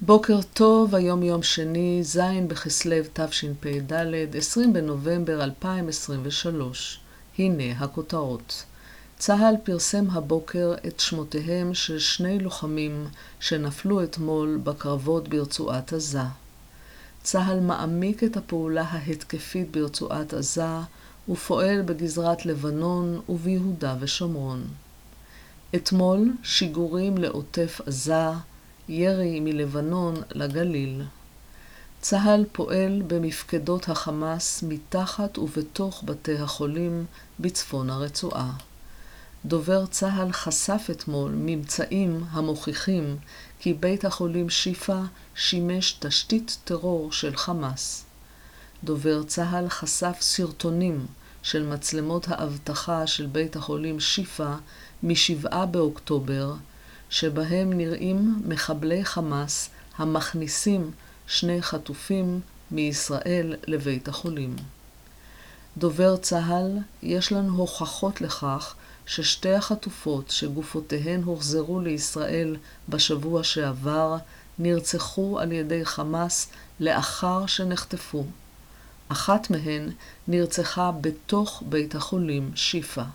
בוקר טוב, היום יום שני, ז' בכסלו תשפ"ד, 20 בנובמבר 2023. הנה הכותרות. צה"ל פרסם הבוקר את שמותיהם של 2 לוחמים שנפלו אתמול בקרבות ברצועת עזה. צה"ל מעמיק את הפעולה ההתקפית ברצועת עזה ופועל בגזרת לבנון וביהודה ושומרון. אתמול שיגורים לעוטף עזה, ירי מלבנון לגליל. צה"ל פועל במפקדות החמאס מתחת ובתוך בתי החולים בצפון הרצועה. דובר צה"ל חשף אתמול ממצאים המוכיחים כי בית החולים שיפא שימש תשתית טרור של חמאס. דובר צה"ל חשף סרטונים של מצלמות האבטחה של בית החולים שיפא מ-7 באוקטובר, שבהם נראים מחבלי חמאס המכניסים 2 חטופים מישראל לבית החולים. דובר צה"ל, יש לנו הוכחות לכך ש2 החטופות שגופותיהן הוחזרו לישראל בשבוע שעבר נרצחו על ידי חמאס לאחר שנחטפו. אחת מהן נרצחה בתוך בית החולים שיפא.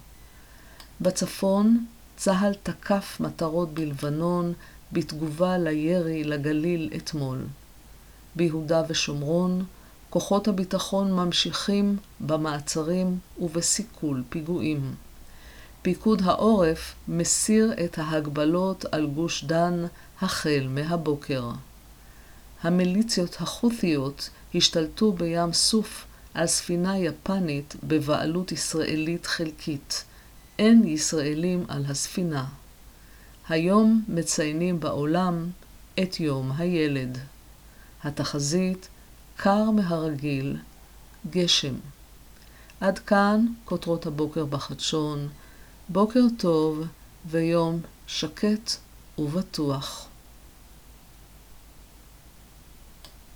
בצפון, צה"ל תקף מטרות בלבנון בתגובה לירי לגליל אתמול. ביהודה ושומרון, כוחות הביטחון ממשיכים במעצרים ובסיכול פיגועים. פיקוד העורף מסיר את ההגבלות על גוש דן החל מהבוקר. המיליציות החות'יות השתלטו בים סוף על ספינה יפנית בבעלות ישראלית חלקית. אין ישראלים על הספינה. היום מציינים בעולם את יום הילד. התחזית קר מהרגיל, גשם. עד כאן כותרות הבוקר בחדשון. בוקר טוב ויום שקט ובטוח.